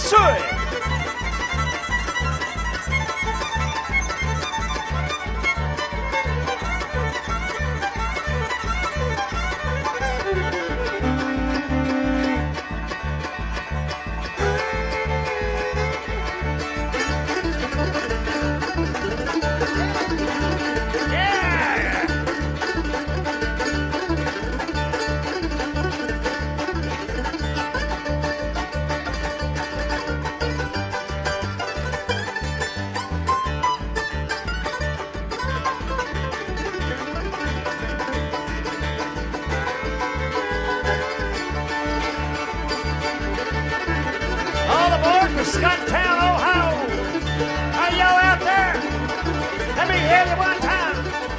Missouri. All aboard for Scottown, Ohio. Are y'all out there? Let me hear you one time.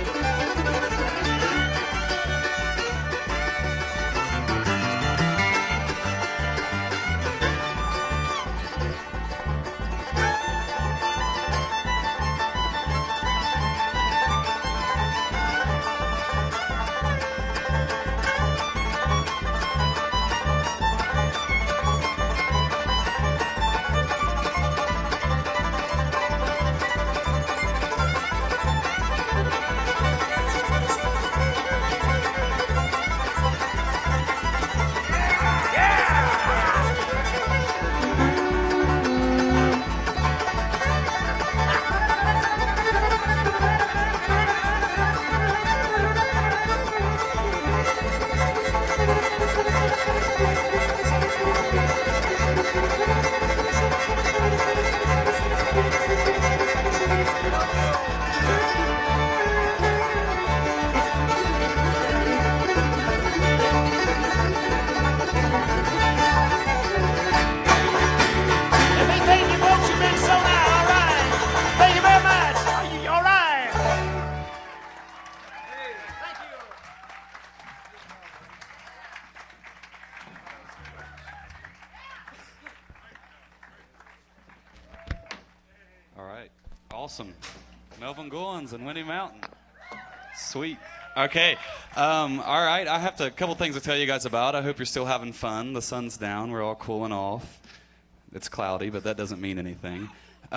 All right. Awesome. Melvin Goins and Winnie Mountain. Sweet. Okay. All right. I have a couple things to tell you guys about. I hope you're still having fun. The sun's down. We're all cooling off. It's cloudy, but that doesn't mean anything.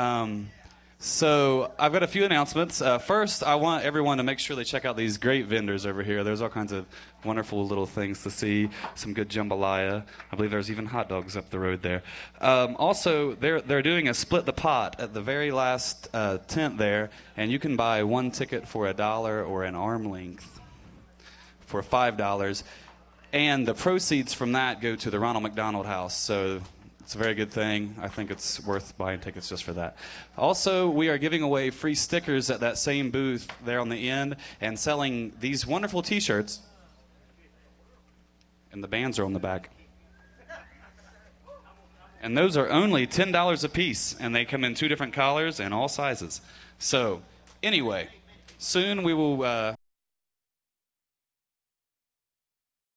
So I've got a few announcements. First, I want everyone to make sure they check out these great vendors over here. There's all kinds of wonderful little things to see. Some good jambalaya. I believe there's even hot dogs up the road there. Also, they're doing a split the pot at the very last tent there, and you can buy one ticket for $1 or an arm length for $5. And the proceeds from that go to the Ronald McDonald House. So it's a very good thing. I think it's worth buying tickets just for that. Also, we are giving away free stickers at that same booth there on the end and selling these wonderful T-shirts. And the bands are on the back. And those are only $10 a piece, and they come in 2 different colors and all sizes. So, anyway, soon we will